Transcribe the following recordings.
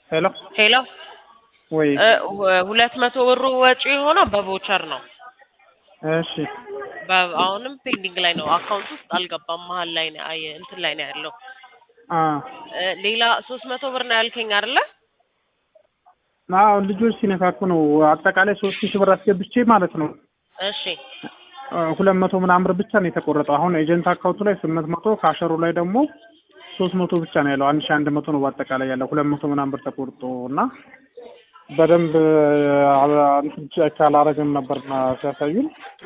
ሄሎ ሄሎ ወይ 200 ብሩ ወጪ ሆኖ በቮቸር ነው። እሺ አሁንም ፔንዲንግ ላይ ነው። አካውንት ውስጥ አልገባም። መሀል ላይ ነው እንትን ላይ ነው ያለው። ሌላ 300 ብር ነው ያልከኝ አይደለ? አዎ ልጆች ሲነካኩ ነው። አጠቃላይ 3000 ብር አስገብቼ ማለት ነው። እሺ 200 ምናምን ብር ብቻ ነው የተቆረጠው። አሁን ኤጀንት አካውንቱ ላይ 800 ካሸሩ ላይ ደግሞ 300 ብቻ ነው ያለው። 1100 ነው በአጠቃላይ ያለው። 200 ምናምን ብር ተቆርጦና በደንብ ቼክ አላረግም ነበርና ሲያሳዩን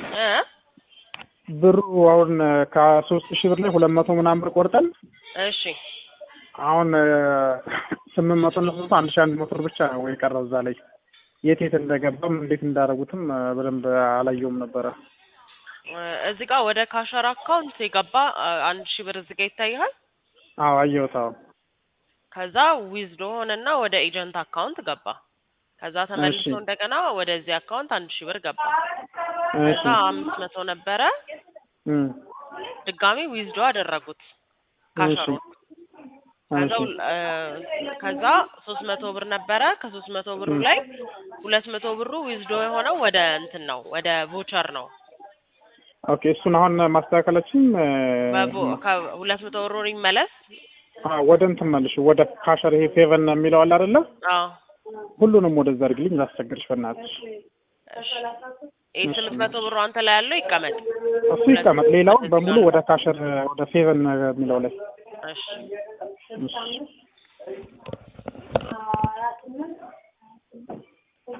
ብሩ አሁን ከ3000 ብር ላይ 200 ምናምን ብር ቆርጠን እሺ አሁን 800 ነው 1100 ብር ብቻ ነው የቀረው። እዛ ላይ የት እንደገባም እንዴት እንዳደረጉትም በደንብ አላየውም ነበረ። እዚህ ጋር ወደ ካሸር አካውንት የገባ 1000 ብር እዚህ ጋር ይታያል። አዎ አየሁት። አዎ ከዛ ዊዝዶ ሆነና ወደ ኤጀንት አካውንት ገባ። ከዛ ተመልሶ እንደገና ወደዚህ አካውንት 1000 ብር ገባ። ከዛ 500 ነበረ ድጋሚ ዊዝዶ አደረጉት ካሸሩ። ከዛ 300 ብር ነበረ። ከ300 ብሩ ላይ 200 ብሩ ዊዝዶ የሆነው ወደ እንትን ነው ወደ ቮቸር ነው። ኦኬ እሱን አሁን ማስተካከላችን ከ200 ብሩ ይመለስ። ወደ እንትን መልሽ ወደ ካሸር ይሄ ፌቨን የሚለው አለ አይደለ? አዎ ሁሉንም ወደዛ አድርግልኝ ላስቸግርሽ በእናትሽ። እሺ 800 ብሩ አንተ ላይ ያለው ይቀመጥ። እሱ ይቀመጥ። ሌላው በሙሉ ወደ ካሸር ወደ ፌቨን የሚለው ላይ እሺ